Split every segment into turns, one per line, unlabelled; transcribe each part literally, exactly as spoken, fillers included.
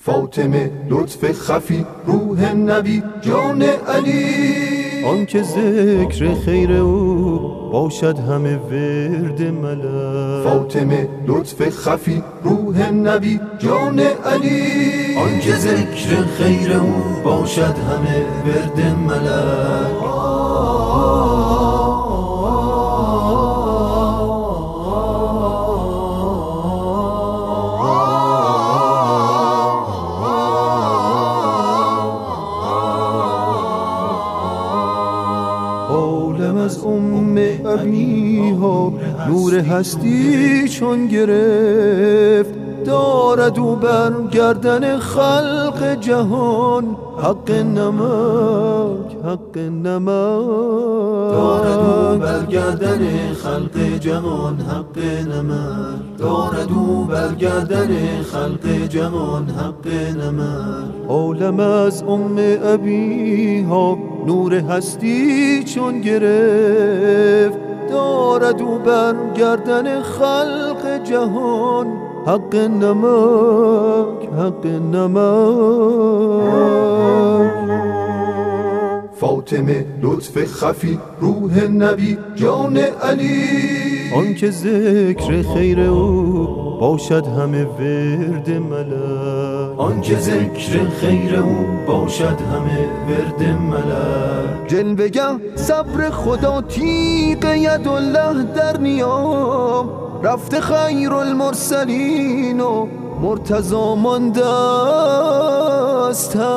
فاطمه لطف خفی روح نبی جان علی،
آن که ذکر خیر او باشد همه ورد ملک.
فاطمه لطف خفی روح نبی جان علی،
آن که ذکر خیر او باشد همه ورد ملک. عالم از ام ابیها نور هستی چون گرفت، دارد او بر گردن خلق جهان حق نمک، حق نمک. دارد او بر گردن خلق جهان حق نمک، دارد او بر گردن خلق جهان حق نمک. عالم از ام ابیها نور هستی چون گرفت، دارد او بر گردن خلق جهان حق نمک، حق نمک.
فاطمه لطف خفی روح نبی جان علی،
آن که ذکر خیر او باشد همه ورد ملک. آن که ذکر خیر او باشد همه ورد ملک.
جلوه گه صبر خدا تیغ یدالله در نیام، رفته خیر المرسلین و مرتضی مانده است تک.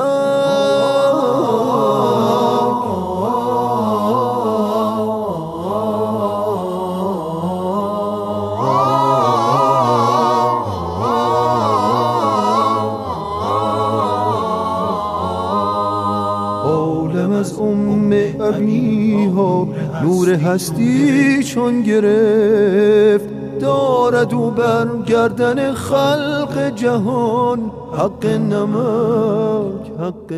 عالم از ام ابیها نور هستی چون گرفت، دارد او بر گردن خلق جهان حق نمک، حق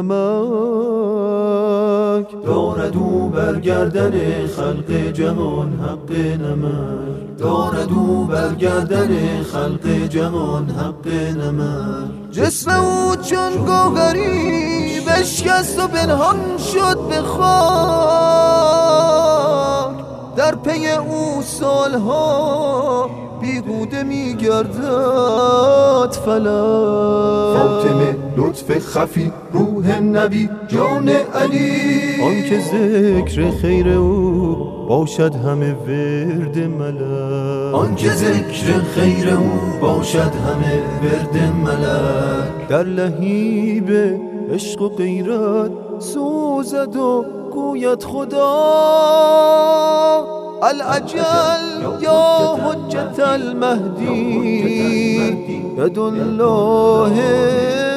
نمک. دارد او بر گردن خلق جهان حق نمک، دارد او بر گردن خلق جهان حق نمک.
جسم او چون گوهری بشکست و پنهان شد به خاک، در پی او سالها بیهوده میگردد فلک. فاطمه لطف خفی روح نبی جان علی،
آن که ذکر خیر او باشد همه ورد ملک. آن که ذکر خیر او باشد همه ورد ملک. در لهیب عشق و غیرت سوزد و گوید خدا
العجل یا حجت المهدی
ید الله